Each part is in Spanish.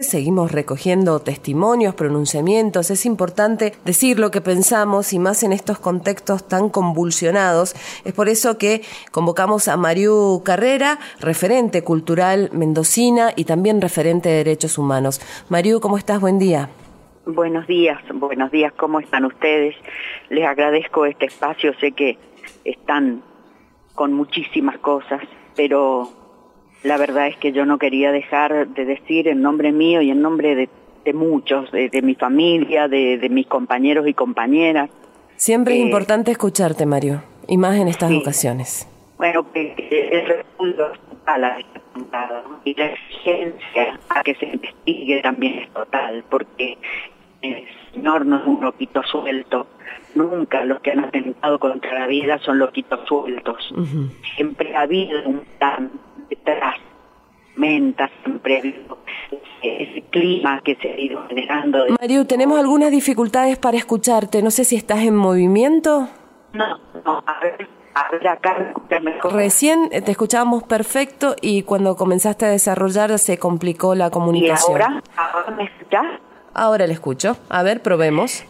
Seguimos recogiendo testimonios, pronunciamientos. Es importante decir lo que pensamos y más en estos contextos tan convulsionados. Es por eso que convocamos a Mariú Carrera, referente cultural mendocina y también referente de derechos humanos. Mariú, ¿cómo estás? Buen día. Buenos días, ¿cómo están ustedes? Les agradezco este espacio, sé que están con muchísimas cosas, pero la verdad es que yo no quería dejar de decir en nombre mío y en nombre de muchos, de mi familia, de mis compañeros y compañeras. Siempre es importante escucharte, Mariú, y más en estas ocasiones. Bueno, el repudio a la y la exigencia a que se investigue también es total, porque el Señor no es un loquito suelto. Nunca los que han atentado contra la vida son loquitos sueltos. Siempre ha habido un plan detrás, siempre ha habido ese clima que se ha ido generando. Mariú, tenemos algunas dificultades para escucharte. No sé si estás en movimiento. No, a ver acá, mejor. Recién te escuchábamos perfecto y cuando comenzaste a desarrollar se complicó la comunicación. ¿Y ahora me escuchás? Ahora le escucho. A ver, probemos.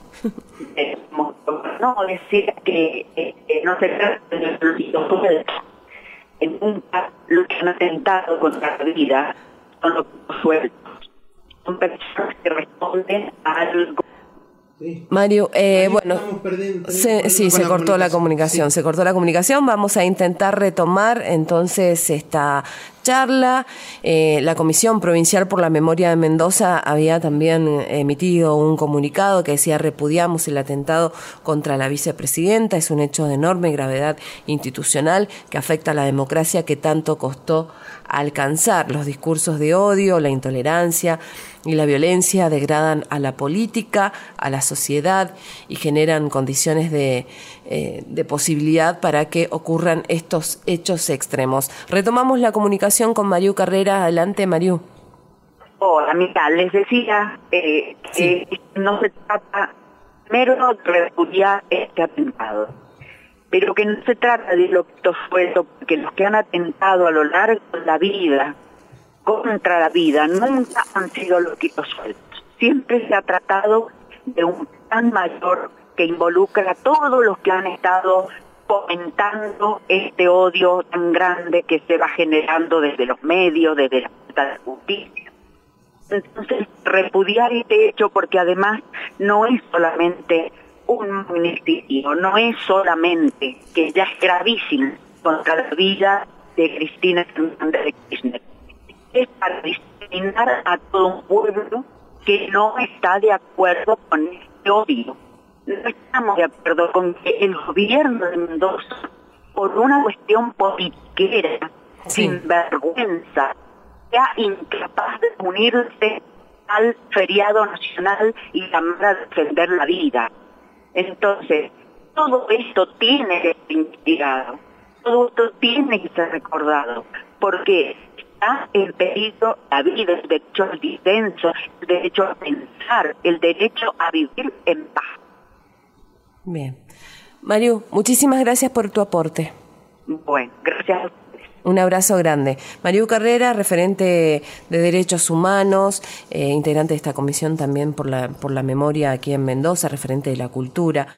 No, decir que no se trata de los sueltos. Nunca los que han atentado contra la vida son los sueltos. Son personas que responden a algo. Mariú, bueno, se cortó la comunicación, se cortó la comunicación. Vamos a intentar retomar entonces esta charla. La Comisión Provincial por la Memoria de Mendoza había también emitido un comunicado que decía: repudiamos el atentado contra la vicepresidenta, es un hecho de enorme gravedad institucional que afecta a la democracia que tanto costó alcanzar. Los discursos de odio, la intolerancia y la violencia degradan a la política, a la sociedad y generan condiciones de posibilidad para que ocurran estos hechos extremos. Retomamos la comunicación con Mariú Carrera. Adelante, Mariú. Hola, mira, les decía que no se trata primero de repudiar este atentado, pero que no se trata de loquitos sueltos, porque los que han atentado a lo largo de la vida contra la vida nunca han sido loquitos sueltos. Siempre se ha tratado de un plan mayor que involucra a todos los que han estado fomentando este odio tan grande que se va generando desde los medios, desde la falta de justicia. Entonces, repudiar este hecho, porque además no es solamente un municipio, no es solamente que ya es gravísimo contra la vida de Cristina Fernández de Kirchner, es para discriminar a todo un pueblo que no está de acuerdo con este odio. No estamos de acuerdo con que el gobierno de Mendoza, por una cuestión politiquera, sin vergüenza, sea incapaz de unirse al feriado nacional y llamar a defender la vida. Entonces, todo esto tiene que ser investigado, todo esto tiene que ser recordado, porque está en peligro la vida, el derecho al disenso, el derecho a pensar, el derecho a vivir en paz. Bien. Mariú, muchísimas gracias por tu aporte. Bueno, gracias a ustedes. Un abrazo grande. Mariú Carrera, referente de derechos humanos, integrante de esta comisión también por la memoria aquí en Mendoza, referente de la cultura.